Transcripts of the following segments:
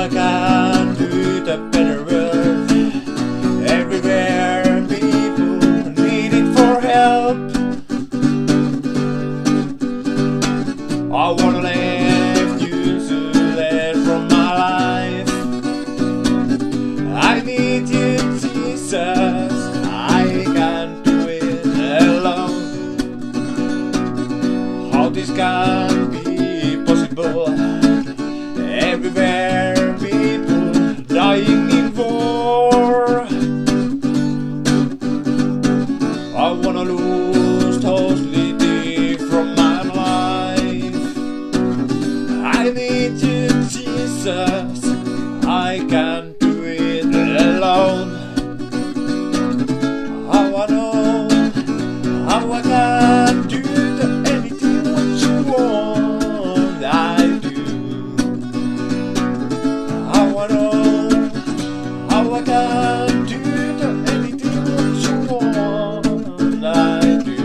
I can do the better world. Everywhere people needing for help. I wanna live you to let from my life. I need you, Jesus. I can't do it alone. How this can be possible? Everywhere people dying in war. I wanna lose totally from my life. I need you, Jesus. I can't do it alone. How I know, how I can do anything what you want. I do. How I know, how I can do anything what you want. I do.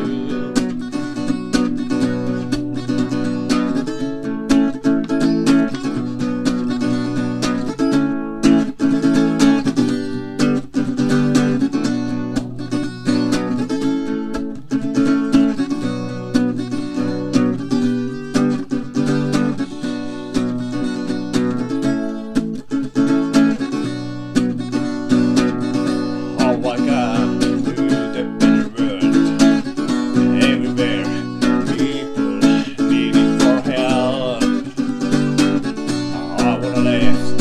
Left